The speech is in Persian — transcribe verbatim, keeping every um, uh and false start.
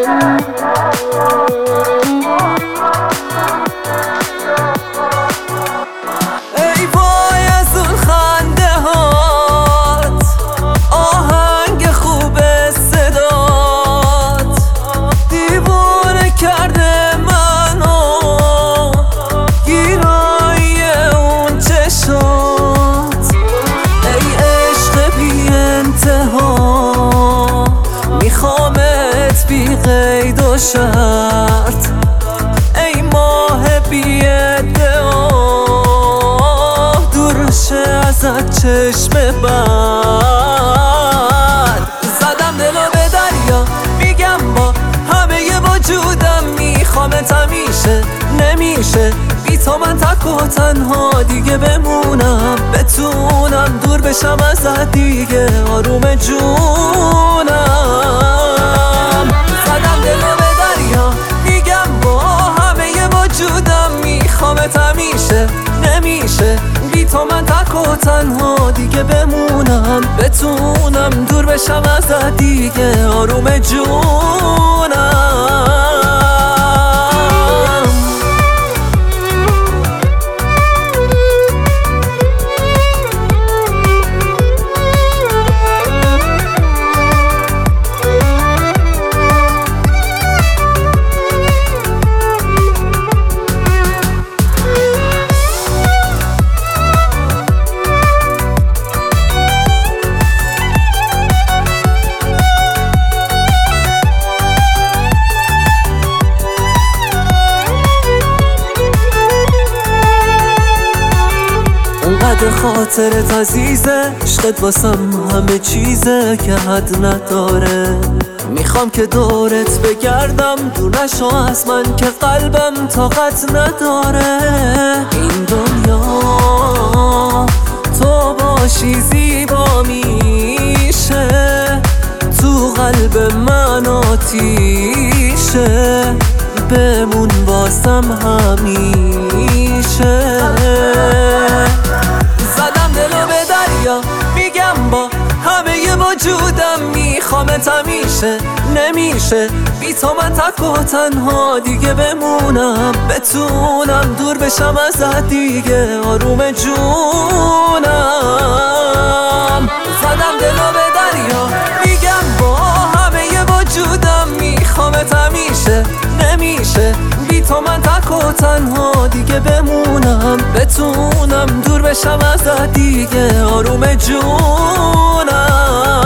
ای وای از اون خنده هات، آهنگ خوب صدات، دیوانه کرده منو گیرایی اون چشات. ای عشق بی انتها میخوامت بی قید و شرط، ای ماه بی ادعا دور شه ازت چشم بد. زدم دلو به دریا، میگم با همه وجودم میخوامت همیشه، نمیشه بی تو من تک و تنها دیگه بمونم، بتونم دور بشم ازت دیگه آروم جونم. زدم دلو به دریا، میگم با همه وجودم میخوامت همیشه، نمیشه بی تو من تک و تنها دیگه بمونم، بتونم دور بشم ازت دیگه آروم جونم. اونقدر خاطرت عزیزه، عشقت واسم همه چیزه که حد نداره. میخوام که دورت بگردم، دور نشو از من که قلبم طاقت نداره. این دنیا تو باشی زیبا میشه، تو قلب من آتیشه، بمون واسم همیشه. زدم دلو به دریا، میگم با همه وجودم میخوامت همیشه، نمیشه بی تو من تک و تنها دیگه بمونم، بتونم دور بشم ازت دیگه آروم جونم. زدم دلو به دریا، میگم با همه وجودم میخوامت همیشه، نمیشه بی تو من تک و تنها دیگه بمونم، بتونم دور بشم ازت دیگه آروم جونم.